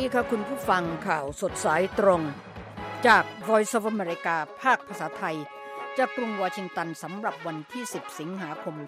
ดีค่ะคุณผู้ฟังข่าวสดสายตรงจาก Voice of America ภาคภาษาไทยจากกรุงวอชิงตันสำหรับวันที่10สิงหาคม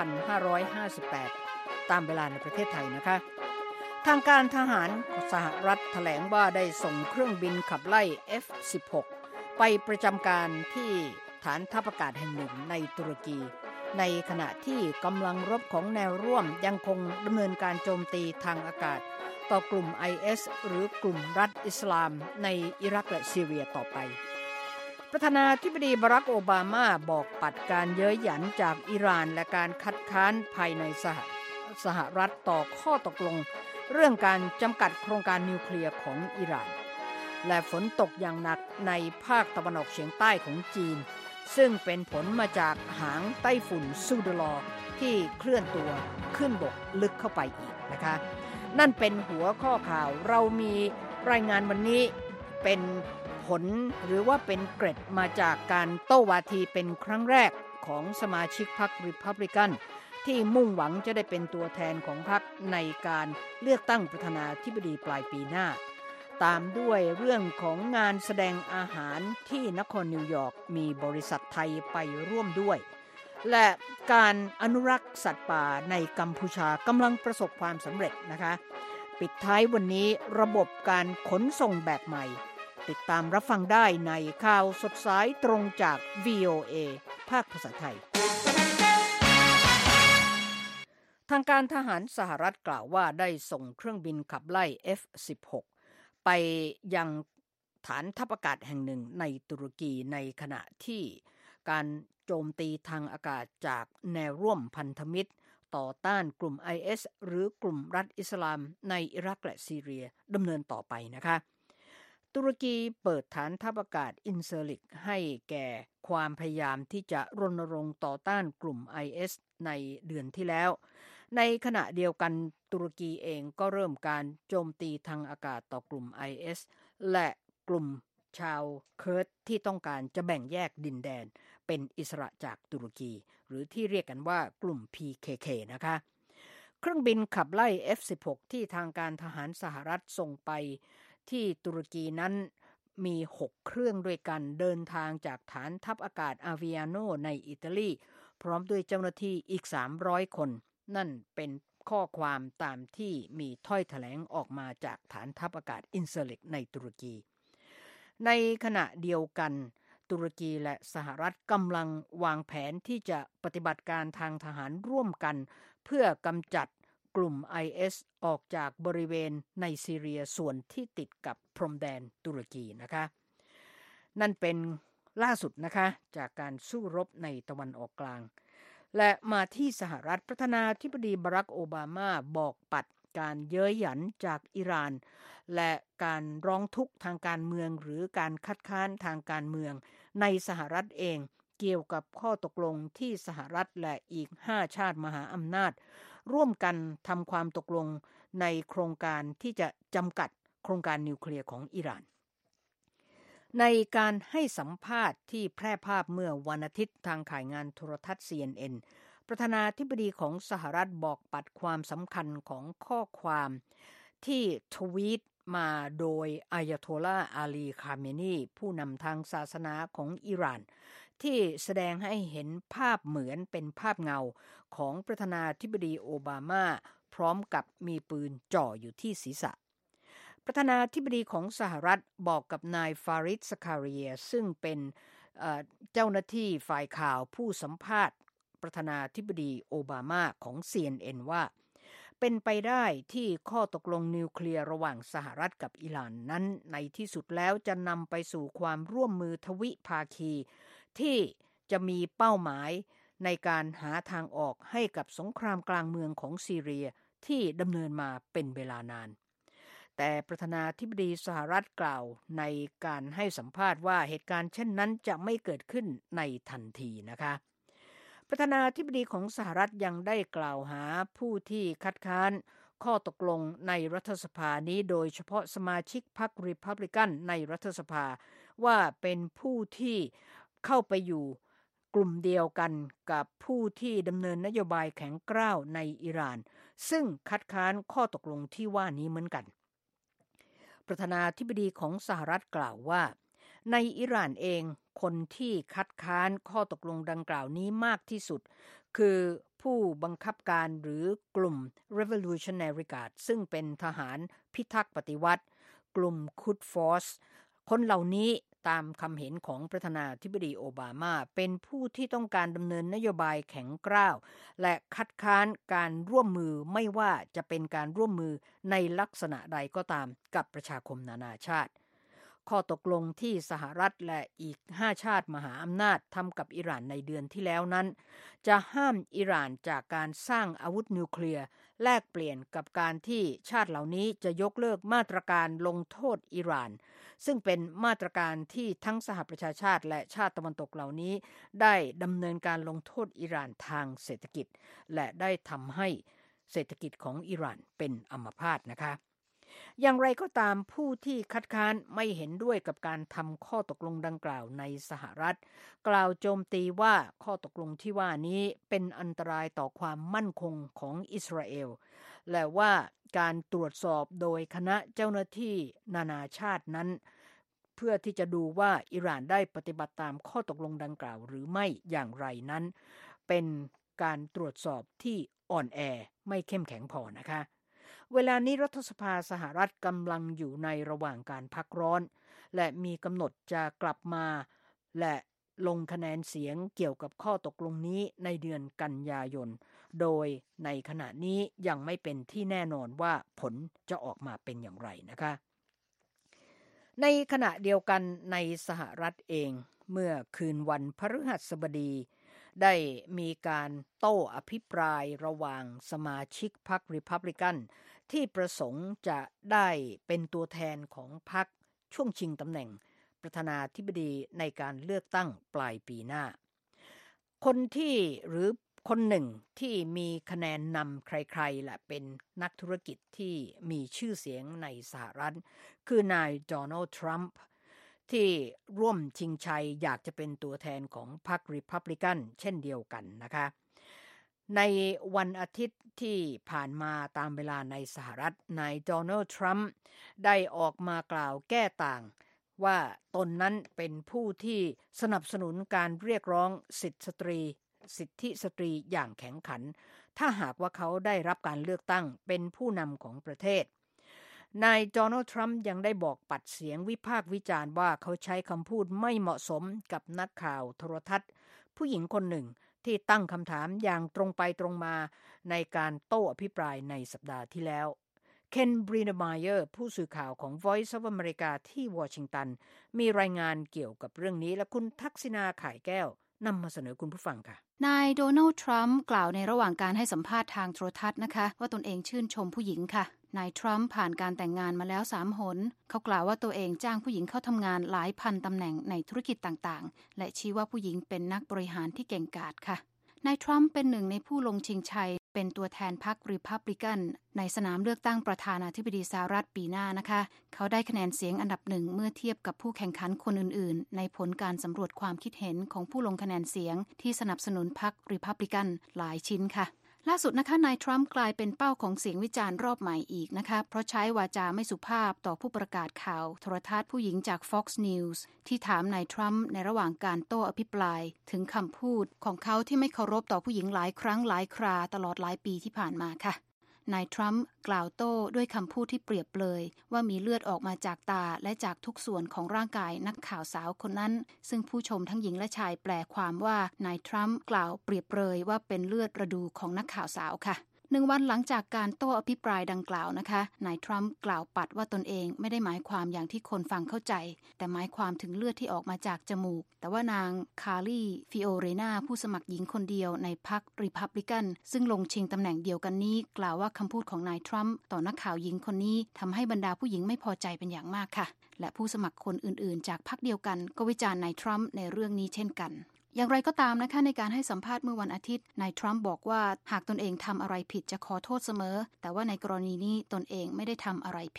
2558ตามเวลาในประเทศไทยนะคะทางการทหารสหรัฐแถลงว่าได้ส่งเครื่องบินขับไล่ F-16 ไปประจำการที่ฐานทัพอากาศแห่งหนึ่งในตุรกีในขณะที่กำลังรบของแนวร่วมยังคงดำเนินการโจมตีทางอากาศต่อกลุ่ม IS หรือกลุ่มรัฐอิสลามในอิรักและซีเรียต่อไปประธานาธิบดีบารักโอบามาบอกปัดการเย้ยหยันจากอิหร่านและการคัดค้านภายในสหรัฐต่อข้อตกลงเรื่องการจำกัดโครงการนิวเคลียร์ของอิหร่านและฝนตกอย่างหนักในภาคตะวันออกเฉียงใต้ของจีนซึ่งเป็นผลมาจากหางไต้ฝุ่นซูเดลอที่เคลื่อนตัวขึ้นบกลึกเข้าไปอีกนะคะนั่นเป็นหัวข้อข่าวเรามีรายงานวันนี้เป็นผลหรือว่าเป็นเกร็ดมาจากการโต้วาทีเป็นครั้งแรกของสมาชิกพรรครีพับลิกันที่มุ่งหวังจะได้เป็นตัวแทนของพรรคในการเลือกตั้งประธานาธิบดีปลายปีหน้าตามด้วยเรื่องของงานแสดงอาหารที่นครนิวยอร์กมีบริษัทไทยไปร่วมด้วยและการอนุรักษ์สัตว์ป่าในกัมพูชากำลังประสบความสำเร็จนะคะปิดท้ายวันนี้ระบบการขนส่งแบบใหม่ติดตามรับฟังได้ในข่าวสดสายตรงจาก VOA ภาคภาษาไทยทางการทหารสหรัฐกล่าวว่าได้ส่งเครื่องบินขับไล่ F-16 ไปยังฐานทัพอากาศแห่งหนึ่งในตุรกีในขณะที่การโจมตีทางอากาศจากแนวร่วมพันธมิตรต่อต้านกลุ่ม IS หรือกลุ่มรัฐอิสลามในอิรักและซีเรียดำเนินต่อไปนะคะตุรกีเปิดฐานทัพอากาศอินเซอร์ลิกให้แก่ความพยายามที่จะรณรงค์ต่อต้านกลุ่ม IS ในเดือนที่แล้วในขณะเดียวกันตุรกีเองก็เริ่มการโจมตีทางอากาศต่อกลุ่ม IS และกลุ่มชาวเคิร์ดที่ต้องการจะแบ่งแยกดินแดนเป็นอิสระจากตุรกีหรือที่เรียกกันว่ากลุ่ม PKK นะคะเครื่องบินขับไล่ F-16 ที่ทางการทหารสหรัฐส่งไปที่ตุรกีนั้นมี6เครื่องด้วยกันเดินทางจากฐานทัพอากาศอาวิอาโนในอิตาลีพร้อมด้วยเจ้าหน้าที่อีก300คนนั่นเป็นข้อความตามที่มีถ้อยแถลงออกมาจากฐานทัพอากาศอินเซอร์ลิกในตุรกีในขณะเดียวกันตุรกีและสหรัฐกำลังวางแผนที่จะปฏิบัติการทางทหารร่วมกันเพื่อกำจัดกลุ่ม IS ออกจากบริเวณในซีเรียส่วนที่ติดกับพรมแดนตุรกีนะคะนั่นเป็นล่าสุดนะคะจากการสู้รบในตะวันออกกลางและมาที่สหรัฐประธานาธิบดีบารักโอบามาบอกปัดการเย้ยหยันจากอิหร่านและการร้องทุกข์ทางการเมืองหรือการคัดค้านทางการเมืองในสหรัฐเองเกี่ยวกับข้อตกลงที่สหรัฐและอีก5ชาติมหาอำนาจร่วมกันทำความตกลงในโครงการที่จะจำกัดโครงการนิวเคลียร์ของอิหร่านในการให้สัมภาษณ์ที่แพร่ภาพเมื่อวันอาทิตย์ทางข่ายงานโทรทัศน์ CNN ประธานาธิบดีของสหรัฐบอกปัดความสำคัญของข้อความที่ทวีตมาโดยอายาโตลาห์อาลีคาเมนีผู้นำทางศาสนาของอิหร่านที่แสดงให้เห็นภาพเหมือนเป็นภาพเงาของประธานาธิบดีโอบามาพร้อมกับมีปืนจ่ออยู่ที่ศีรษะประธานาธิบดีของสหรัฐบอกกับนายฟาริดสคาเรียซึ่งเป็นเจ้าหน้าที่ฝ่ายข่าวผู้สัมภาษณ์ประธานาธิบดีโอบามาของ CNN ว่าเป็นไปได้ที่ข้อตกลงนิวเคลียร์ระหว่างสหรัฐกับอิหร่านนั้นในที่สุดแล้วจะนำไปสู่ความร่วมมือทวิภาคีที่จะมีเป้าหมายในการหาทางออกให้กับสงครามกลางเมืองของซีเรียที่ดำเนินมาเป็นเวลานานแต่ประธานาธิบดีสหรัฐกล่าวในการให้สัมภาษณ์ว่าเหตุการณ์เช่นนั้นจะไม่เกิดขึ้นในทันทีนะคะประธานาธิบดีของสหรัฐยังได้กล่าวหาผู้ที่คัดค้านข้อตกลงในรัฐสภานี้โดยเฉพาะสมาชิกพรรครีพับลิกันในรัฐสภาว่าเป็นผู้ที่เข้าไปอยู่กลุ่มเดียวกันกับผู้ที่ดำเนินนโยบายแข็งกร้าวในอิหร่านซึ่งคัดค้านข้อตกลงที่ว่านี้เหมือนกันประธานาธิบดีของสหรัฐกล่าวว่าในอิหร่านเองคนที่คัดค้านข้อตกลงดังกล่าวนี้มากที่สุดคือผู้บังคับการหรือกลุ่ม Revolutionary Guard ซึ่งเป็นทหารพิทักษ์ปฏิวัติกลุ่ม Quds Force คนเหล่านี้ตามคำเห็นของประธานาธิบดีโอบามาเป็นผู้ที่ต้องการดำเนินนโยบายแข็งกร้าวและคัดค้านการร่วมมือไม่ว่าจะเป็นการร่วมมือในลักษณะใดก็ตามกับประชาคมนานาชาติข้อตกลงที่สหรัฐและอีก5ชาติมหาอำนาจทำกับอิหร่านในเดือนที่แล้วนั้นจะห้ามอิหร่านจากการสร้างอาวุธนิวเคลียร์แลกเปลี่ยนกับการที่ชาติเหล่านี้จะยกเลิกมาตรการลงโทษอิหร่านซึ่งเป็นมาตรการที่ทั้งสหประชาชาติและชาติตะวันตกเหล่านี้ได้ดำเนินการลงโทษอิหร่านทางเศรษฐกิจและได้ทำให้เศรษฐกิจของอิหร่านเป็นอัมพาตนะคะอย่างไรก็ตามผู้ที่คัดค้านไม่เห็นด้วยกับการทำข้อตกลงดังกล่าวในสหรัฐกล่าวโจมตีว่าข้อตกลงที่ว่านี้เป็นอันตรายต่อความมั่นคงของอิสราเอลและว่าการตรวจสอบโดยคณะเจ้าหน้าที่นานาชาตินั้นเพื่อที่จะดูว่าอิหร่านได้ปฏิบัติตามข้อตกลงดังกล่าวหรือไม่อย่างไรนั้นเป็นการตรวจสอบที่อ่อนแอไม่เข้มแข็งพอนะคะเวลานี้รัฐสภาสหรัฐกำลังอยู่ในระหว่างการพักร้อนและมีกำหนดจะกลับมาและลงคะแนนเสียงเกี่ยวกับข้อตกลงนี้ในเดือนกันยายนโดยในขณะนี้ยังไม่เป็นที่แน่นอนว่าผลจะออกมาเป็นอย่างไรนะคะในขณะเดียวกันในสหรัฐเองเมื่อคืนวันพฤหัสบดีได้มีการโต้อภิปรายระหว่างสมาชิกพรรครีพับลิกันที่ประสงค์จะได้เป็นตัวแทนของพรรคช่วงชิงตำแหน่งประธานาธิบดีในการเลือกตั้งปลายปีหน้าคนหนึ่งที่มีคะแนนนำใครๆและเป็นนักธุรกิจที่มีชื่อเสียงในสหรัฐคือนายโดนัลด์ทรัมป์ที่ร่วมชิงชัยอยากจะเป็นตัวแทนของพรรครีพับลิกันเช่นเดียวกันนะคะในวันอาทิตย์ที่ผ่านมาตามเวลาในสหรัฐนายโดนัลด์ทรัมป์ได้ออกมากล่าวแก้ต่างว่าตนนั้นเป็นผู้ที่สนับสนุนการเรียกร้องสิทธิสตรีอย่างแข็งขันถ้าหากว่าเขาได้รับการเลือกตั้งเป็นผู้นำของประเทศนายโดนัลด์ทรัมป์ยังได้บอกปัดเสียงวิพากษ์วิจารณ์ว่าเขาใช้คำพูดไม่เหมาะสมกับนักข่าวโทรทัศน์ผู้หญิงคนหนึ่งที่ตั้งคำถามอย่างตรงไปตรงมาในการโต้อภิปรายในสัปดาห์ที่แล้วเคนบรีนมายเออร์ผู้สื่อข่าวของ Voice of America ที่วอชิงตันมีรายงานเกี่ยวกับเรื่องนี้และคุณทักษิณาข่ายแก้วนำมาเสนอคุณผู้ฟังค่ะนายโดนัลด์ทรัมป์กล่าวในระหว่างการให้สัมภาษณ์ทางโทรทัศน์นะคะว่าตนเองชื่นชมผู้หญิงค่ะนายทรัมป์ผ่านการแต่งงานมาแล้ว3 หนเขากล่าวว่าตัวเองจ้างผู้หญิงเข้าทำงานหลายพันตำแหน่งในธุรกิจต่างๆและชี้ว่าผู้หญิงเป็นนักบริหารที่เก่งกาจค่ะนายทรัมป์เป็นหนึ่งในผู้ลงชิงชัยเป็นตัวแทนพรรครีพับลิกันในสนามเลือกตั้งประธานาธิบดีสหรัฐปีหน้านะคะเขาได้คะแนนเสียงอันดับ1เมื่อเทียบกับผู้แข่งขันคนอื่นๆในผลการสำรวจความคิดเห็นของผู้ลงคะแนนเสียงที่สนับสนุนพรรครีพับลิกันหลายชิ้นค่ะล่าสุดนะคะนายทรัมป์กลายเป็นเป้าของเสียงวิจารณ์รอบใหม่อีกนะคะเพราะใช้วาจาไม่สุภาพต่อผู้ประกาศข่าวโทรทัศน์ผู้หญิงจาก Fox News ที่ถามนายทรัมป์ในระหว่างการโต้อภิปรายถึงคำพูดของเขาที่ไม่เคารพต่อผู้หญิงหลายครั้งหลายคราตลอดหลายปีที่ผ่านมาค่ะนายทรัมป์กล่าวโต้ด้วยคำพูดที่เปรียบเปรยว่ามีเลือดออกมาจากตาและจากทุกส่วนของร่างกายนักข่าวสาวคนนั้นซึ่งผู้ชมทั้งหญิงและชายแปลความว่านายทรัมป์กล่าวเปรียบเปรยว่าเป็นเลือดระดูของนักข่าวสาวค่ะ1 วันหลังจากการโต้อภิปรายดังกล่าวนะคะนายทรัมป์กล่าวปัดว่าตนเองไม่ได้หมายความอย่างที่คนฟังเข้าใจแต่หมายความถึงเลือดที่ออกมาจากจมูกแต่ว่านางคาร์ลีฟิโอเรนาผู้สมัครหญิงคนเดียวในพรรครีพับลิกันซึ่งลงชิงตำแหน่งเดียวกันนี้กล่าวว่าคำพูดของนายทรัมป์ต่อนักข่าวหญิงคนนี้ทำให้บรรดาผู้หญิงไม่พอใจเป็นอย่างมากค่ะและผู้สมัครคนอื่นๆจากพรรคเดียวกันก็วิจารณ์นายทรัมป์ในเรื่องนี้เช่นกันอย่างไรก็ตามนะคะในการให้สัมภาษณ์เมื่อวันอาทิตย์นายทรัมป์บอกว่าหากตนเองทำอะไรผิดจะขอโทษเสมอแต่ว่าในกรณีนี้ตนเองไม่ได้ทำอะไรผิด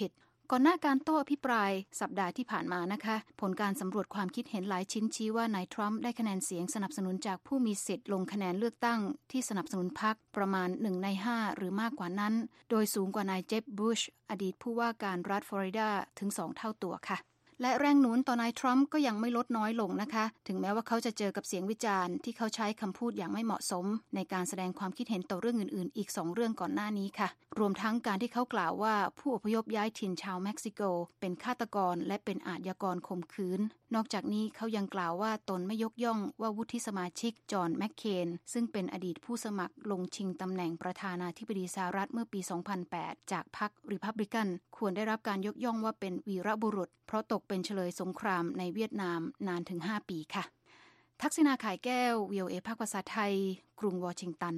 ก่อนหน้าการโต้อภิปรายสัปดาห์ที่ผ่านมานะคะผลการสำรวจความคิดเห็นหลายชิ้นชี้ว่านายทรัมป์ได้คะแนนเสียงสนับสนุนจากผู้มีสิทธิ์ลงคะแนนเลือกตั้งที่สนับสนุนพรรคประมาณ1ใน5หรือมากกว่านั้นโดยสูงกว่านายเจฟบุชอดีตผู้ว่าการรัฐฟลอริดาถึง2เท่าตัวค่ะและแรงหนุนต่อนายทรัมป์ก็ยังไม่ลดน้อยลงนะคะถึงแม้ว่าเขาจะเจอกับเสียงวิจารณ์ที่เขาใช้คำพูดอย่างไม่เหมาะสมในการแสดงความคิดเห็นต่อเรื่องอื่นๆอีก2เรื่องก่อนหน้านี้ค่ะรวมทั้งการที่เขากล่าวว่าผู้อพยพย้ายถิ่นชาวเม็กซิโกเป็นฆาตกรและเป็นอาชญากรข่มขืนนอกจากนี้เขายังกล่าวว่าตนไม่ยกย่องว่าวุฒิสมาชิกจอห์นแมคเคนซึ่งเป็นอดีตผู้สมัครลงชิงตำแหน่งประธานาธิบดีสหรัฐเมื่อปี 2008 จากพรรครีพับลิกันควรได้รับการยกย่องว่าเป็นวีรบุรุษเพราะตกเป็นเฉลยสงครามในเวียดนามนานถึง5ปีค่ะทักษิณาข่ายแก้ว VOA ภาคภาษาไทยกรุงวอชิงตัน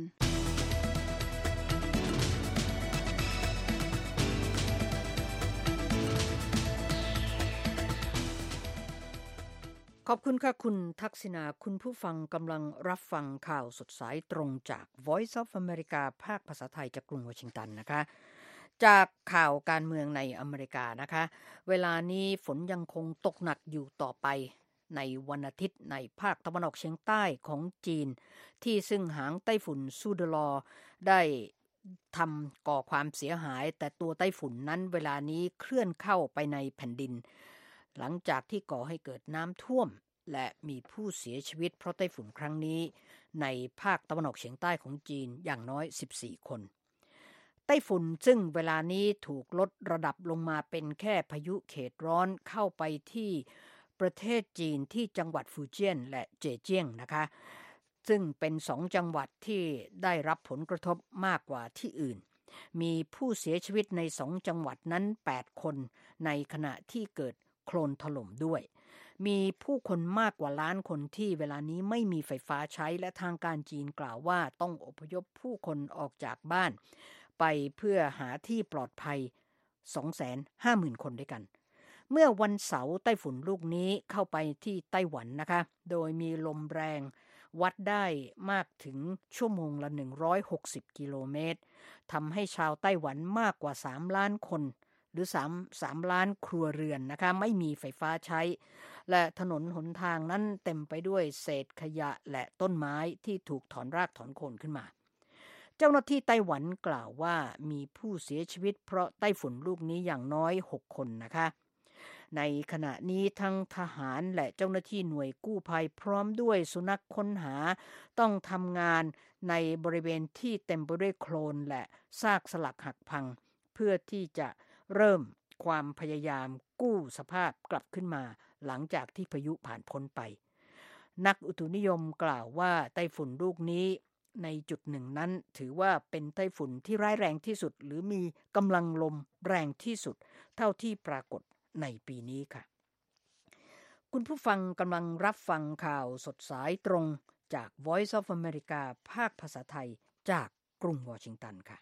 ขอบคุณค่ะคุณทักษิณาคุณผู้ฟังกำลังรับฟังข่าวสดสายตรงจาก Voice of America ภาคภาษาไทยจากกรุงวอชิงตันนะคะจากข่าวการเมืองในอเมริกานะคะเวลานี้ฝนยังคงตกหนักอยู่ต่อไปในวันอาทิตย์ในภาคตะวันออกเฉียงใต้ของจีนที่ซึ่งหางไต้ฝุ่นซูเดอลอได้ทำก่อความเสียหายแต่ตัวไต้ฝุ่นนั้นเวลานี้เคลื่อนเข้าไปในแผ่นดินหลังจากที่ก่อให้เกิดน้ำท่วมและมีผู้เสียชีวิตเพราะไต้ฝุ่นครั้งนี้ในภาคตะวันออกเฉียงใต้ของจีนอย่างน้อย14คนไต้ฝุ่นซึ่งเวลานี้ถูกลดระดับลงมาเป็นแค่พายุเขตร้อนเข้าไปที่ประเทศจีนที่จังหวัดฟูเจียนและเจเจี้ยงนะคะซึ่งเป็น2จังหวัดที่ได้รับผลกระทบมากกว่าที่อื่นมีผู้เสียชีวิตใน2จังหวัดนั้น8คนในขณะที่เกิดโคลนถล่มด้วยมีผู้คนมากกว่าล้านคนที่เวลานี้ไม่มีไฟฟ้าใช้และทางการจีนกล่าวว่าต้องอพยพผู้คนออกจากบ้านไปเพื่อหาที่ปลอดภัย 250,000 คนด้วยกันเมื่อวันเสาร์ไต้ฝุ่นลูกนี้เข้าไปที่ไต้หวันนะคะโดยมีลมแรงวัดได้มากถึงชั่วโมงละ160กิโลเมตรทำให้ชาวไต้หวันมากกว่า3ล้านคนหรือ3ล้านครัวเรือนนะคะไม่มีไฟฟ้าใช้และถนนหนทางนั้นเต็มไปด้วยเศษขยะและต้นไม้ที่ถูกถอนรากถอนโคนขึ้นมาเจ้าหน้าที่ไต้หวันกล่าวว่ามีผู้เสียชีวิตเพราะไต้ฝุ่นลูกนี้อย่างน้อย6คนนะคะในขณะนี้ทั้งทหารและเจ้าหน้าที่หน่วยกู้ภัยพร้อมด้วยสุนัขค้นหาต้องทำงานในบริเวณที่เต็มไปด้วยโคลนและซากสลักหักพังเพื่อที่จะเริ่มความพยายามกู้สภาพกลับขึ้นมาหลังจากที่พายุผ่านพ้นไปนักอุตุนิยมกล่าวว่าไต้ฝุ่นลูกนี้ในจุดหนึ่งนั้นถือว่าเป็นไต้ฝุ่นที่ร้ายแรงที่สุดหรือมีกำลังลมแรงที่สุดเท่าที่ปรากฏในปีนี้ค่ะคุณผู้ฟังกำลังรับฟังข่าวสดสายตรงจาก Voice of America ภาคภาษาไทยจากกรุงวอชิงตันค่ะ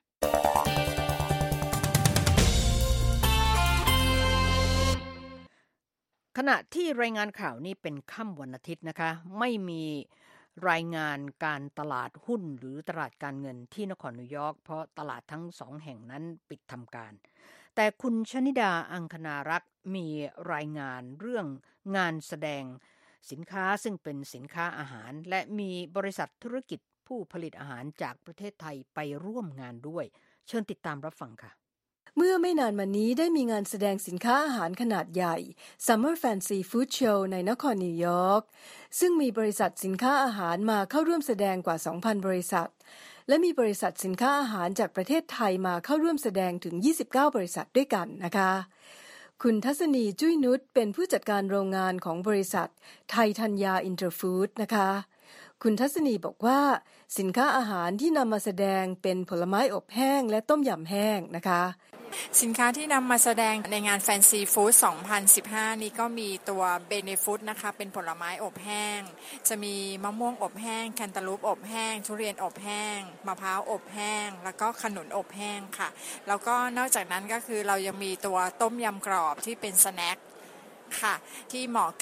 ขณะที่รายงานข่าวนี้เป็นค่ำวันอาทิตย์นะคะไม่มีรายงานการตลาดหุ้นหรือตลาดการเงินที่นครนิวยอร์กเพราะตลาดทั้ง2แห่งนั้นปิดทำการแต่คุณชนิดาอังคณารักษ์มีรายงานเรื่องงานแสดงสินค้าซึ่งเป็นสินค้าอาหารและมีบริษัทธุรกิจผู้ผลิตอาหารจากประเทศไทยไปร่วมงานด้วยเชิญติดตามรับฟังค่ะเมื่อไม่นานมานี้ได้มีงานแสดงสินค้าอาหารขนาดใหญ่ Summer Fancy Food Show ในนครนิวยอร์กซึ่งมีบริษัทสินค้าอาหารมาเข้าร่วมแสดงกว่า 2,000 บริษัทและมีบริษัทสินค้าอาหารจากประเทศไทยมาเข้าร่วมแสดงถึง29บริษัทด้วยกันนะคะคุณทัศนีจุ้ยนุชเป็นผู้จัดการโรงงานของบริษัทไทยธัญญาอินเตอร์ฟู้ดนะคะคุณทัศนีบอกว่าสินค้าอาหารที่นำมาแสดงเป็นผลไม้อบแห้งและต้มยำแห้งนะคะสินค้าที่นำมาแสดงในงาน Fancy Food 2015 นี้ก็มีตัว Benefood นะคะเป็นผลไม้อบแห้งจะมีมะม่วงอบแห้งแคนตาลูปอบแห้งทุเรียนอบแห้งมะพร้าวอบแห้งแล้วก็ขนุนอบแห้งค่ะแล้วก็นอกจากนั้นก็คือเรายังมีตัวต้มยำกรอบที่เป็นสแน็คค่ะที่เหมาะกับ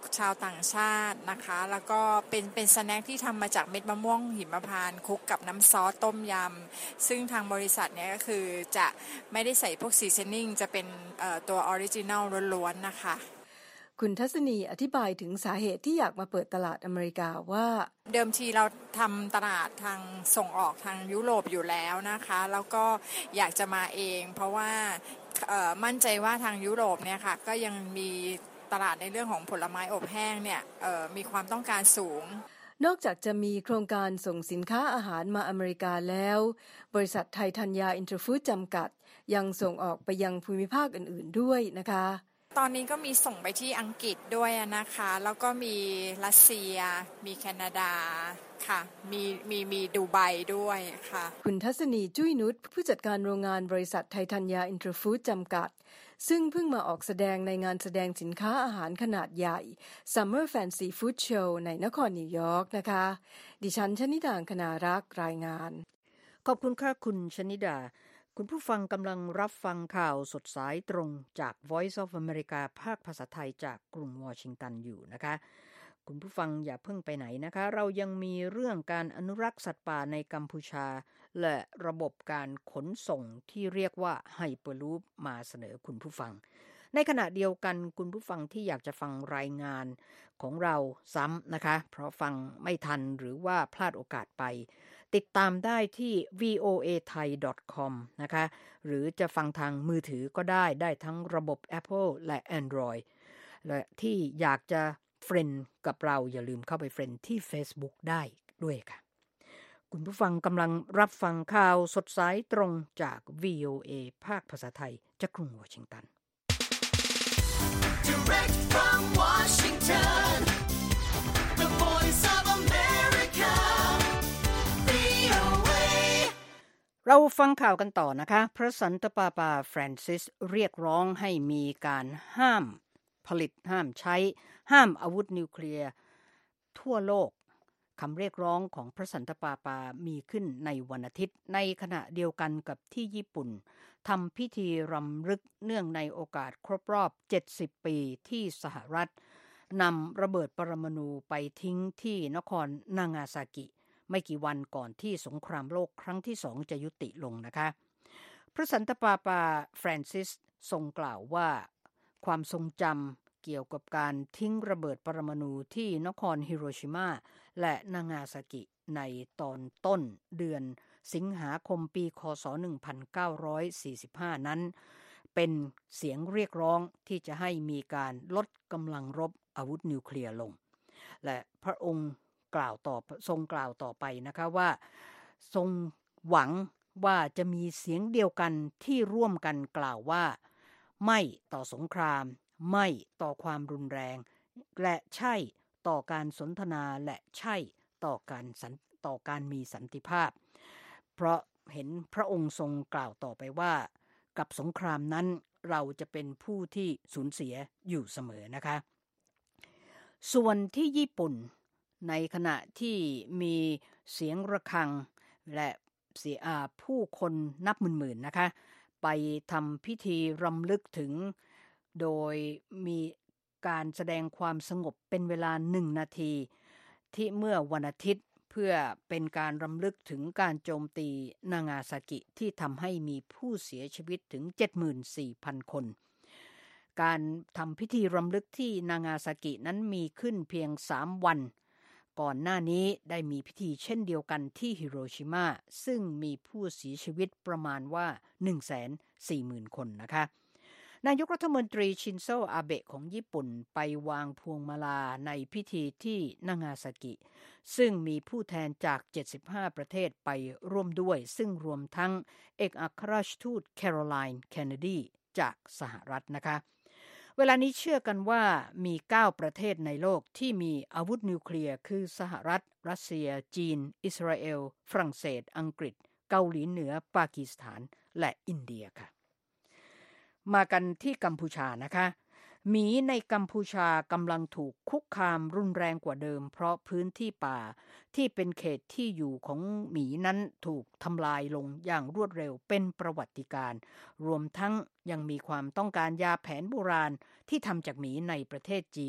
ชาวต่างชาตินะคะแล้วก็เป็นสแน็คที่ทำมาจากเม็ดมะม่วงหิมพานต์คลุกกับน้ำซอสต้มยำซึ่งทางบริษัทเนี่ยก็คือจะไม่ได้ใส่พวกซีซันนิ่งจะเป็นตัวออริจินัลล้วนๆนะคะคุณทัศนีอธิบายถึงสาเหตุที่อยากมาเปิดตลาดอเมริกาว่าเดิมทีเราทำตลาดทางส่งออกทางยุโรปอยู่แล้วนะคะแล้วก็อยากจะมาเองเพราะว่ามั่นใจว่าทางยุโรปเนี่ยค่ะก็ยังมีตลาดในเรื่องของผลไม้อบแห้งเนี่ยมีความต้องการสูงนอกจากจะมีโครงการส่งสินค้าอาหารมาอเมริกาแล้วบริษัทไทยธัญญาอินเตอร์ฟู้ดจำกัดยังส่งออกไปยังภูมิภาคอื่นๆด้วยนะคะตอนนี้ก็มีส่งไปที่อังกฤษด้วยนะคะแล้วก็มีรัสเซียมีแคนาดาค่ะมีดูไบด้วยค่ะคุณทัศนีจุ้ยนุชผู้จัดการโรงงานบริษัทไทยธัญญาอินเตอร์ฟู้ดจำกัดซึ่งเพิ่งมาออกแสดงในงานแสดงสินค้าอาหารขนาดใหญ่ Summer Fancy Food Show ในนครนิวยอร์กนะคะดิฉันชนิดา คณารักษ์รายงานขอบคุณค่ะคุณชนิดาคุณผู้ฟังกำลังรับฟังข่าวสดสายตรงจาก Voice of America ภาคภาษาไทยจากกรุงวอชิงตันอยู่นะคะคุณผู้ฟังอย่าเพิ่งไปไหนนะคะเรายังมีเรื่องการอนุรักษ์สัตว์ป่าในกัมพูชาและระบบการขนส่งที่เรียกว่าไฮเปอร์ลูปมาเสนอคุณผู้ฟังในขณะเดียวกันคุณผู้ฟังที่อยากจะฟังรายงานของเราซ้ำนะคะเพราะฟังไม่ทันหรือว่าพลาดโอกาสไปติดตามได้ที่ voathai.com นะคะหรือจะฟังทางมือถือก็ได้ทั้งระบบ Apple และ Android และที่อยากจะเฟรนด์กับเราอย่าลืมเข้าไปเฟรนด์ที่ Facebook ได้ด้วยค่ะคุณผู้ฟังกำลังรับฟังข่าวสดสายตรงจาก VOA ภาคภาษาไทยจากกรุงวอชิงตัน Direct from Washington, the voice of America, VOA เราฟังข่าวกันต่อนะคะพระสันตะปาปาฟรานซิสเรียกร้องให้มีการห้ามผลิตห้ามใช้ห้ามอาวุธนิวเคลียร์ทั่วโลกคำเรียกร้องของพระสันตะปาปามีขึ้นในวันอาทิตย์ในขณะเดียวกันกับที่ญี่ปุ่นทำพิธีรำลึกเนื่องในโอกาสครบรอบ70ปีที่สหรัฐนำระเบิดปรมาณูไปทิ้งที่นครนางาซากิไม่กี่วันก่อนที่สงครามโลกครั้งที่2จะยุติลงนะคะพระสันตะปาปาฟรานซิสทรงกล่าวว่าความทรงจำเกี่ยวกับการทิ้งระเบิดปรมาณูที่นครฮิโรชิมาและนางาซากิในตอนต้นเดือนสิงหาคมปีคศ1945นั้นเป็นเสียงเรียกร้องที่จะให้มีการลดกำลังรบอาวุธนิวเคลียร์ลงและพระองค์ทรงกล่าวต่อไปนะคะว่าทรงหวังว่าจะมีเสียงเดียวกันที่ร่วมกันกล่าวว่าไม่ต่อสงครามไม่ต่อความรุนแรงและใช่ต่อการสนทนาและใช่ต่อการมีสันติภาพเพราะเห็นพระองค์ทรงกล่าวต่อไปว่ากับสงครามนั้นเราจะเป็นผู้ที่สูญเสียอยู่เสมอนะคะส่วนที่ญี่ปุ่นในขณะที่มีเสียงระฆังและผู้คนนับหมื่นๆนะคะไปทำพิธีรำลึกถึงโดยมีการแสดงความสงบเป็นเวลา1 นาทีที่เมื่อวันอาทิตย์เพื่อเป็นการรำลึกถึงการโจมตีนางาซากิที่ทำให้มีผู้เสียชีวิตถึง 74,000 คนการทำพิธีรำลึกที่นางาซากินั้นมีขึ้นเพียง3 วันก่อนหน้านี้ได้มีพิธีเช่นเดียวกันที่ฮิโรชิมาซึ่งมีผู้เสียชีวิตประมาณว่า 140,000 คนนะคะนายกรัฐมนตรีชินโซอาเบะของญี่ปุ่นไปวางพวงมาลาในพิธีที่นางาซากิซึ่งมีผู้แทนจาก75ประเทศไปร่วมด้วยซึ่งรวมทั้งเอกอัครราชทูตแคโรไลน์เคนเนดีจากสหรัฐนะคะเวลานี้เชื่อกันว่ามี9ประเทศในโลกที่มีอาวุธนิวเคลียร์คือสหรัฐรัสเซียจีนอิสราเอลฝรั่งเศสอังกฤษเกาหลีเหนือปากีสถานและอินเดียค่ะมากันที่กัมพูชานะคะหมีในกัมพูชากำลังถูกคุกคามรุนแรงกว่าเดิมเพราะพื้นที่ป่าที่เป็นเขตที่อยู่ของหมีนั้นถูกทำลายลงอย่างรวดเร็วเป็นประวัติการณ์รวมทั้งยังมีความต้องการยาแผนโบราณที่ทำจากหมีในประเทศจีน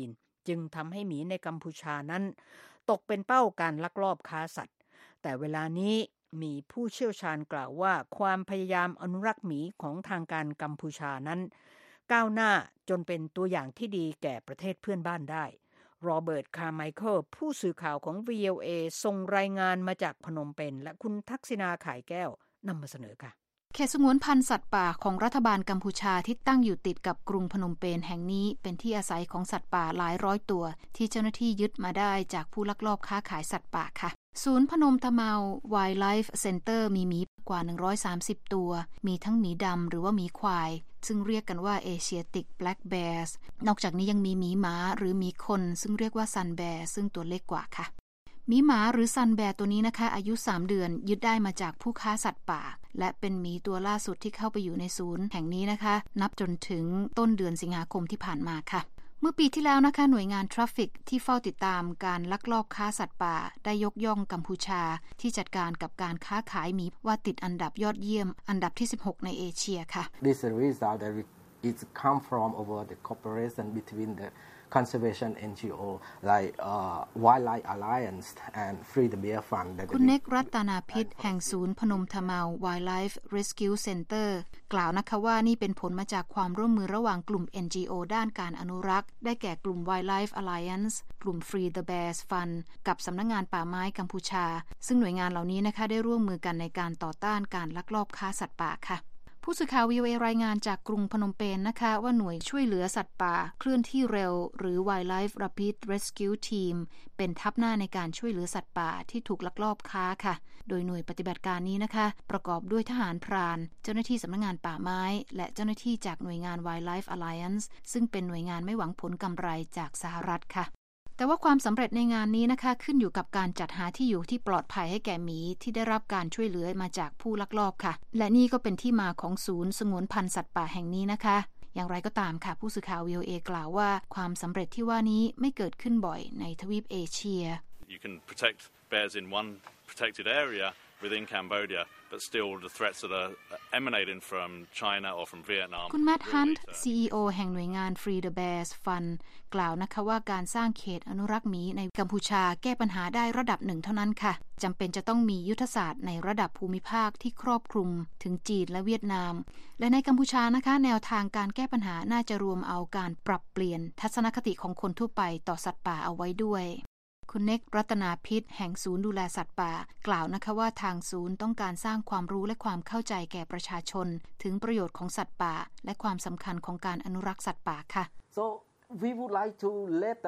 จึงทำให้หมีในกัมพูชานั้นตกเป็นเป้าการลักลอบค้าสัตว์แต่เวลานี้มีผู้เชี่ยวชาญกล่าวว่าความพยายามอนุรักษ์หมีของทางการกัมพูชานั้นก้าวหน้าจนเป็นตัวอย่างที่ดีแก่ประเทศเพื่อนบ้านได้โรเบิร์ต คาร์ไมเคิลผู้สื่อข่าวของ VOA ส่งรายงานมาจากพนมเปญและคุณทักษิณาข่ายแก้วนำมาเสนอค่ะเขตสงวนพันธุ์สัตว์ป่าของรัฐบาลกัมพูชาที่ตั้งอยู่ติดกับกรุงพนมเปญแห่งนี้เป็นที่อาศัยของสัตว์ป่าหลายร้อยตัวที่เจ้าหน้าที่ยึดมาได้จากผู้ลักลอบค้าขายสัตว์ป่าค่ะศูนย์พนมทเมา Wildlife Center มีหมีกว่า130ตัวมีทั้งหมีดำหรือว่าหมีควายซึ่งเรียกกันว่า Asiatic Black Bears นอกจากนี้ยังมีหมีหมาหรือหมีคนซึ่งเรียกว่า Sun Bear ซึ่งตัวเล็กกว่าค่ะหมีหมาหรือซันแบร์ตัวนี้นะคะอายุ3 เดือนยึดได้มาจากผู้ค้าสัตว์ป่าและเป็นหมีตัวล่าสุดที่เข้าไปอยู่ในศูนย์แห่งนี้นะคะนับจนถึงต้นเดือนสิงหาคมที่ผ่านมาค่ะเมื่อปีที่แล้วนะคะหน่วยงานทราฟฟิกที่เฝ้าติดตามการลักลอบค้าสัตว์ป่าได้ยกย่องกัมพูชาที่จัดการกับการค้าขายหมีว่าติดอันดับยอดเยี่ยมอันดับที่16ในเอเชียค่ะ This result that it come from over the cooperation between the conservation NGO like Wildlife Alliance and Free the Bear Fund คุณเนกรัตนาพิษแห่งศูนย์พนมทเมา Wildlife Rescue Center กล่าวนะคะว่านี่เป็นผลมาจากความร่วมมือระหว่างกลุ่ม NGO ด้านการอนุรักษ์ได้แก่กลุ่ม Wildlife Alliance กลุ่ม Free the Bears Fund กับสำนักงานป่าไม้กัมพูชาซึ่งหน่วยงานเหล่านี้นะคะได้ร่วมมือกันในการต่อต้านการลักลอบค้าสัตว์ป่าค่ะผู้สื่อข่าว VOA รายงานจากกรุงพนมเปญนะคะว่าหน่วยช่วยเหลือสัตว์ป่าเคลื่อนที่เร็วหรือ Wildlife Rapid Rescue Team เป็นทัพหน้าในการช่วยเหลือสัตว์ป่าที่ถูกลักลอบค้าค่ะโดยหน่วยปฏิบัติการนี้นะคะประกอบด้วยทหารพรานเจ้าหน้าที่สำนักงานป่าไม้และเจ้าหน้าที่จากหน่วยงาน Wildlife Alliance ซึ่งเป็นหน่วยงานไม่หวังผลกำไรจากสหรัฐค่ะแต่ว่าความสำเร็จในงานนี้นะคะขึ้นอยู่กับการจัดหาที่อยู่ที่ปลอดภัยให้แก่หมีที่ได้รับการช่วยเหลือมาจากผู้ลักลอบค่ะและนี่ก็เป็นที่มาของศูนย์สงวนพันธุ์สัตว์ป่าแห่งนี้นะคะอย่างไรก็ตามค่ะผู้สื่อข่าว VOA กล่าวว่าความสำเร็จที่ว่านี้ไม่เกิดขึ้นบ่อยในทวีปเอเชีย You can protect bears in one protected area within Cambodia, but still the threats that are emanating from China or from Vietnam คุณแมทฮันต์ CEO แห่งหน่วยงาน Free the Bears Fund กล่าวนะคะว่าการสร้างเขตอนุรักษ์หมีในกัมพูชาแก้ปัญหาได้ระดับหนึ่งเท่านั้นค่ะจำเป็นจะต้องมียุทธศาสตร์ในระดับภูมิภาคที่ครอบคลุมถึงจีนและเวียดนามและในกัมพูชานะคะแนวทางการแก้ปัญหาน่าจะรวมเอาการปรับเปลี่ยนทัศนคติของคนทั่วไปต่อสัตว์ป่าเอาไว้ด้วยคุณเนกรัตนาพิษแห่งศูนย์ดูแลสัตว์ป่ากล่าวนะคะว่าทางศูนย์ต้องการสร้างความรู้และความเข้าใจแก่ประชาชนถึงประโยชน์ของสัตว์ป่าและความสำคัญของการอนุรักษ์สัตว์ป่าค่ะ So we would like to let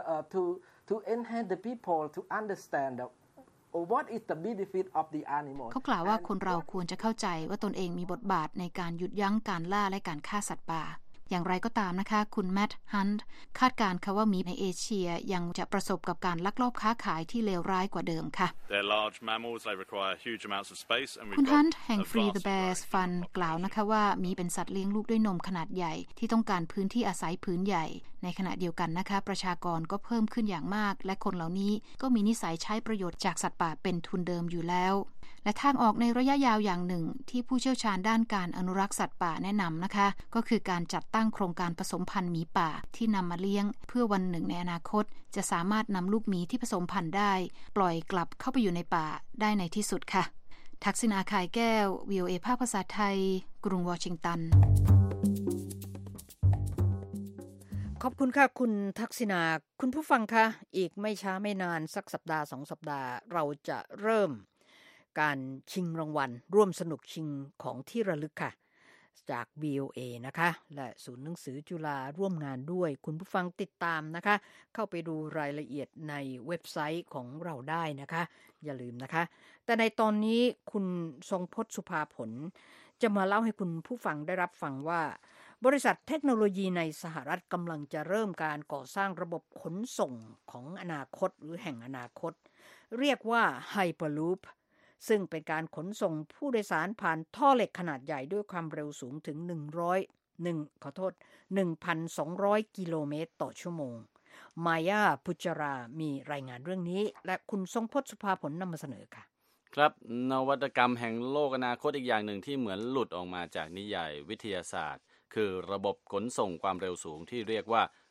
to enhance the people to understand what is the benefit of the animal เขากล่าวว่าคนเราควรจะเข้าใจว่าตนเองมีบทบาทในการหยุดยั้งการล่าและการฆ่าสัตว์ป่าอย่างไรก็ตามนะคะคุณแมทฮันต์คาดการณ์ค่ะว่าหมีในเอเชียยังจะประสบกับการลักลอบค้าขายที่เลวร้ายกว่าเดิมค่ะคุณฮันต์แห่ง Free the Bears Fund กล่าวนะคะว่าหมีเป็นสัตว์เลี้ยงลูกด้วยนมขนาดใหญ่ที่ต้องการพื้นที่อาศัยผืนใหญ่ในขณะเดียวกันนะคะประชากรก็เพิ่มขึ้นอย่างมากและคนเหล่านี้ก็มีนิสัยใช้ประโยชน์จากสัตว์ป่าเป็นทุนเดิมอยู่แล้วและทางออกในระยะยาวอย่างหนึ่งที่ผู้เชี่ยวชาญด้านการอนุรักษ์สัตว์ป่าแนะนำนะคะก็คือการจัดตั้งโครงการผสมพันธุ์หมีป่าที่นำมาเลี้ยงเพื่อวันหนึ่งในอนาคตจะสามารถนำลูกหมีที่ผสมพันธุ์ได้ปล่อยกลับเข้าไปอยู่ในป่าได้ในที่สุดค่ะทักษิณาข่ายแก้ว VOA ภาคภาษาไทยกรุงวอชิงตันขอบคุณค่ะคุณทักษิณาคุณผู้ฟังคะอีกไม่ช้าไม่นานสักสัปดาห์2 สัปดาห์เราจะเริ่มการชิงรางวัลร่วมสนุกชิงของที่ระลึกค่ะจาก VOA นะคะและศูนย์หนังสือจุฬาร่วมงานด้วยคุณผู้ฟังติดตามนะคะเข้าไปดูรายละเอียดในเว็บไซต์ของเราได้นะคะอย่าลืมนะคะแต่ในตอนนี้คุณทรงพจน์สุภาผลจะมาเล่าให้คุณผู้ฟังได้รับฟังว่าบริษัทเทคโนโลยีในสหรัฐกำลังจะเริ่มการก่อสร้างระบบขนส่งของอนาคตหรือแห่งอนาคตเรียกว่า Hyperloop ซึ่งเป็นการขนส่งผู้โดยสารผ่านท่อเหล็กขนาดใหญ่ด้วยความเร็วสูงถึง1,200 กิโลเมตรต่อชั่วโมงมายาพุจรามีรายงานเรื่องนี้และคุณทรงพจน์สุภาผลนำมาเสนอค่ะครับนวัตกรรมแห่งโลกอนาคตอีกอย่างหนึ่งที่เหมือนหลุดออกมาจากนิยายวิทยาศาสตร์คือระบบขนส่งความเร็วสูงที่เรียกว่า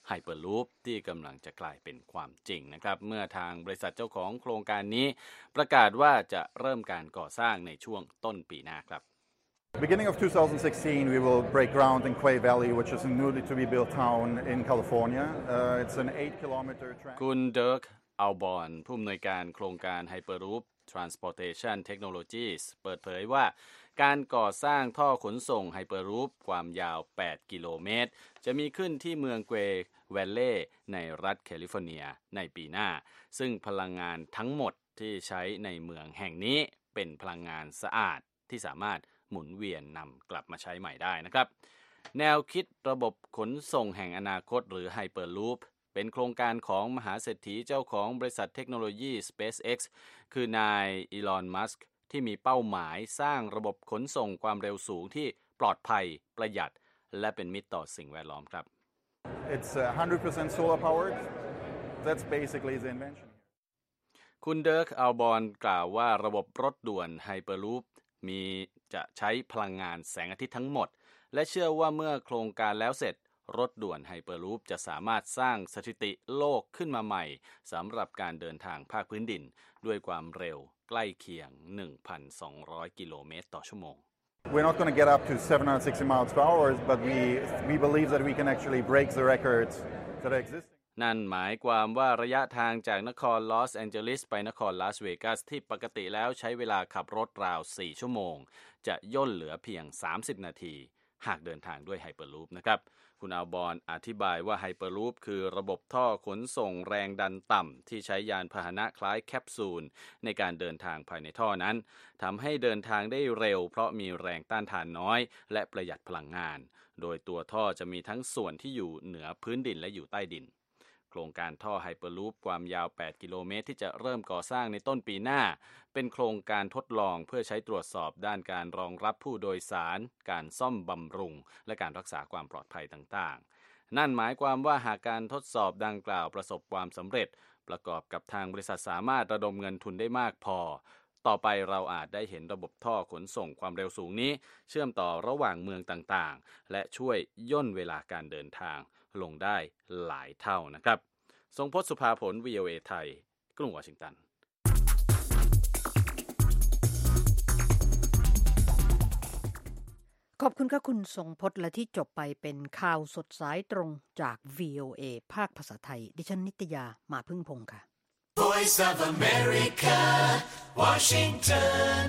Hyperloop ที่กำลังจะกลายเป็นความจริงนะครับเมื่อทางบริษัทเจ้าของโครงการนี้ประกาศว่าจะเริ่มการก่อสร้างในช่วงต้นปีหน้าครับ Beginning of 2016, we will break ground in Quay Valley, which is a newly to be built town in California. It's an 8-kilometer track. คุณเดิร์กอัลบอนผู้อำนวยการโครงการ Hyperloop Transportation Technologies เปิดเผยว่าการก่อสร้างท่อขนส่ง Hyperloop ความยาว 8 กิโลเมตรจะมีขึ้นที่เมืองเกรย์แวลเลย์ในรัฐแคลิฟอร์เนียในปีหน้าซึ่งพลังงานทั้งหมดที่ใช้ในเมืองแห่งนี้เป็นพลังงานสะอาดที่สามารถหมุนเวียนนำกลับมาใช้ใหม่ได้นะครับแนวคิดระบบขนส่งแห่งอนาคตหรือ Hyperloop เป็นโครงการของมหาเศรษฐีเจ้าของบริษัทเทคโนโลยี SpaceX คือนายอีลอน มัสก์ที่มีเป้าหมายสร้างระบบขนส่งความเร็วสูงที่ปลอดภัยประหยัดและเป็นมิตรต่อสิ่งแวดล้อมครับ It's 100% solar powered. That's basically the invention. คุณเดิร์กอัลบอนกล่าวว่าระบบรถด่วน Hyperloop จะใช้พลังงานแสงอาทิตย์ทั้งหมดและเชื่อว่าเมื่อโครงการแล้วเสร็จรถด่วน Hyperloop จะสามารถสร้างสถิติโลกขึ้นมาใหม่สำหรับการเดินทางภาคพื้นดินด้วยความเร็วใกล้เคียง 1,200 กิโลเมตรต่อชั่วโมง We're not going to get up to 760 miles per hour, but we believe that we can actually break the records that are existing. นั่นหมายความว่าระยะทางจากนครลอสแอนเจลิสไปนครลาสเวกัสที่ปกติแล้วใช้เวลาขับรถราว 4 ชั่วโมงจะย่นเหลือเพียง 30 นาทีหากเดินทางด้วย Hyperloop นะครับคุณอัลบอนอธิบายว่า Hyperloop คือระบบท่อขนส่งแรงดันต่ำที่ใช้ยานพาหนะคล้ายแคปซูลในการเดินทางภายในท่อนั้นทำให้เดินทางได้เร็วเพราะมีแรงต้านทานน้อยและประหยัดพลังงานโดยตัวท่อจะมีทั้งส่วนที่อยู่เหนือพื้นดินและอยู่ใต้ดินโครงการท่อ Hyperloop ความยาว 8 กิโลเมตรที่จะเริ่มก่อสร้างในต้นปีหน้าเป็นโครงการทดลองเพื่อใช้ตรวจสอบด้านการรองรับผู้โดยสารการซ่อมบำรุงและการรักษาความปลอดภัยต่างๆนั่นหมายความว่าหากการทดสอบดังกล่าวประสบความสำเร็จประกอบกับทางบริษัทสามารถระดมเงินทุนได้มากพอต่อไปเราอาจได้เห็นระบบท่อขนส่งความเร็วสูงนี้เชื่อมต่อระหว่างเมืองต่างๆและช่วยย่นเวลาการเดินทางลงได้หลายเท่านะครับทรงพจน์สุภาผล VOA ไทยกรุงวอชิงตันขอบคุณค่ะคุณทรงพจน์และที่จบไปเป็นข่าวสดสายตรงจาก VOA ภาคภาษาไทยดิฉันนิตยามาพึ่งพงษ์ค่ะ Voice of America, Washington.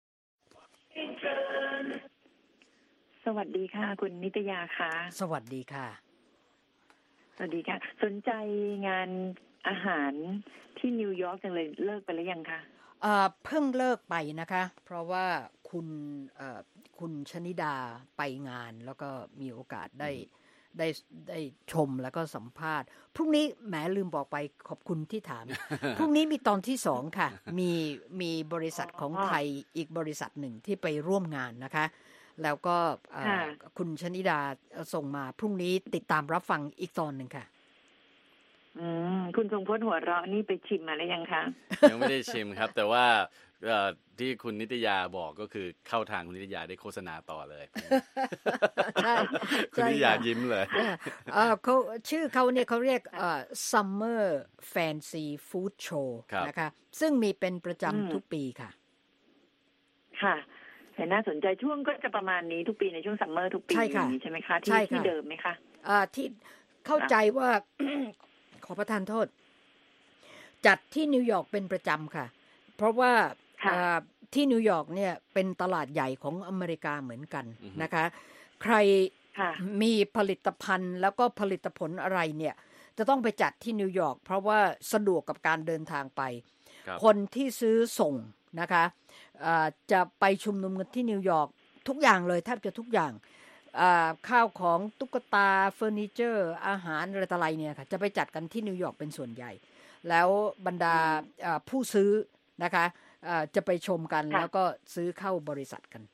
สวัสดีค่ะคุณนิตยาค่ะสวัสดีค่ะสวัสดีค่ะสนใจงานอาหารที่นิวยอร์กจังเลยเลิกไปแล้วยังคะเพิ่งเลิกไปนะคะเพราะว่าคุณชนิดาไปงานแล้วก็มีโอกาสได้ชมแล้วก็สัมภาษณ์พรุ่งนี้แหมลืมบอกไปขอบคุณที่ถาม พรุ่งนี้มีตอนที่2ค่ะมีบริษัทของไทยอีกบริษัทหนึ่งที่ไปร่วมงานนะคะแล้วก็คุณชนิดาส่งมาพรุ่งนี้ติดตามรับฟังอีกตอนหนึ่งค่ะคุณทรงพจน์หัวเราะนี่ไปชิมมาแล้วยังคะยังไม่ได้ชิมครับแต่ว่าที่คุณนิตยาบอกก็คือเข้าทางคุณนิตยาได้โฆษณาต่อเลยใช่คุณนิตยายิ้มเลยเขาชื่อเขาเนี่ยเขาเรียกSummer Fancy Food Show นะคะซึ่งมีเป็นประจำทุกปีค่ะค่ะแต่น่าสนใจช่วงก็จะประมาณนี้ทุกปีในช่วงซัมเมอร์ทุกปีใช่ไหมคะที่เดิมไหมคะที่เข้าใจว่า ขอประทานโทษจัดที่นิวยอร์กเป็นประจำค่ะเพราะว่าที่นิวยอร์กเนี่ยเป็นตลาดใหญ่ของอเมริกาเหมือนกันนะคะใครมีผลิตภัณฑ์แล้วก็ผลิตผลอะไรเนี่ยจะต้องไปจัดที่นิวยอร์กเพราะว่าสะดวกกับการเดินทางไปคนที่ซื้อส่งนะคะจะไปชุมนุมกันที่นิวยอร์กทุกอย่างเลยแทบจะทุกอย่างข้าวของตุ๊กตาเฟอร์นิเจอร์อาหารอะไรต่ออะไรเนี่ยค่ะจะไปจัดกันที่นิวยอร์กเป็นส่วนใหญ่แล้วบรรดาผู้ซื้อนะคะจะไปชมกันแล้วก็ซื้อเข้าบริษัทกัน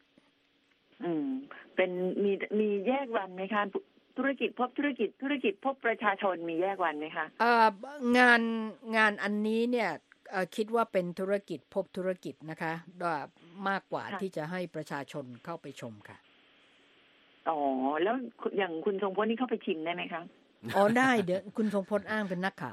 เป็นมีแยกวันไหมคะธุรกิจพบธุรกิจพบประชาชนมีแยกวันไหมคะงานอันนี้เนี่ยคิดว่าเป็นธุรกิจพบธุรกิจนะคะมากกว่าที่จะให้ประชาชนเข้าไปชมค่ะอ๋อแล้วอย่างคุณทรงพจน์นี่เข้าไปชิมได้ไหมคะอ๋อได้เดี๋ยวคุณทรงพจน์อ้างเป็นนักข่าว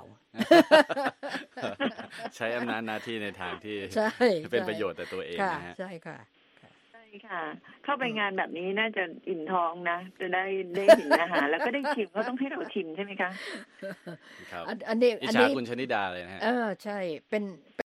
ใช้อำนาจหน้าที่ในทางที่เป็นประโยชน์แต่ตัวเองนะฮะใช่ค่ะค่ะเข้าไปงานแบบนี้น่าจะอิ่มท้องนะจะได้เห็นอาหารแล้วก็ได้ชิมเขาต้องให้เราชิมใช่ไหมคะครับอันนี้อิจฉาคุณชนิดาเลยนะฮะใช่เป็น